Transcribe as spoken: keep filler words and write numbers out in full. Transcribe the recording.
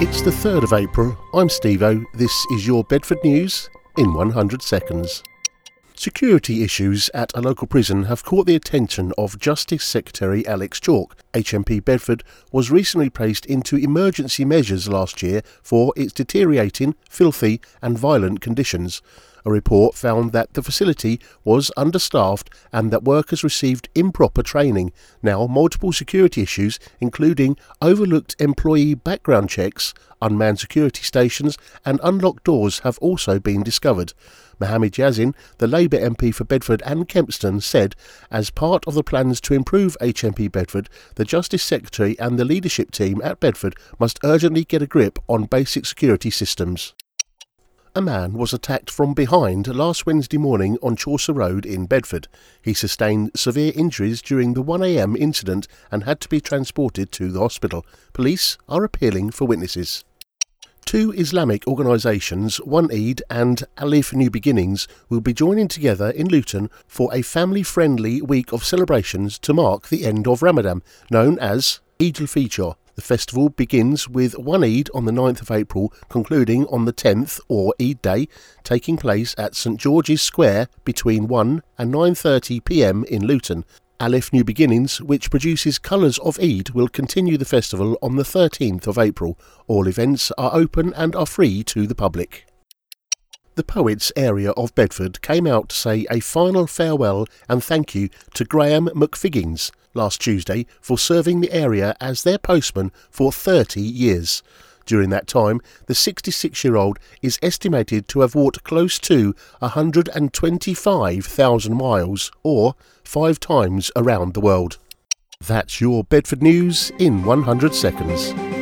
It's the third of April. I'm Steve-O. This is your Bedford News in one hundred seconds. Security issues at a local prison have caught the attention of Justice Secretary Alex Chalk. H M P Bedford was recently placed into emergency measures last year for its deteriorating, filthy and violent conditions. A report found that the facility was understaffed and that workers received improper training. Now, multiple security issues, including overlooked employee background checks, unmanned security stations and unlocked doors, have also been discovered. Mohammed Yazin, the Labour M P for Bedford and Kempston, said, as part of the plans to improve H M P Bedford, the Justice Secretary and the leadership team at Bedford must urgently get a grip on basic security systems. A man was attacked from behind last Wednesday morning on Chaucer Road in Bedford. He sustained severe injuries during the one a m incident and had to be transported to the hospital. Police are appealing for witnesses. Two Islamic organisations, One Eid and Alif New Beginnings, will be joining together in Luton for a family-friendly week of celebrations to mark the end of Ramadan, known as Eid al-Fitr. The festival begins with One Eid on the ninth of April, concluding on the tenth, or Eid Day, taking place at St George's Square between one and nine thirty p m in Luton. Alif New Beginnings, which produces colours of Eid, will continue the festival on the thirteenth of April. All events are open and are free to the public. The Poets area of Bedford came out to say a final farewell and thank you to Graham McFiggins last Tuesday for serving the area as their postman for thirty years. During that time, the sixty-six-year-old is estimated to have walked close to one hundred twenty-five thousand miles, or five times around the world. That's your Bedford News in one hundred seconds.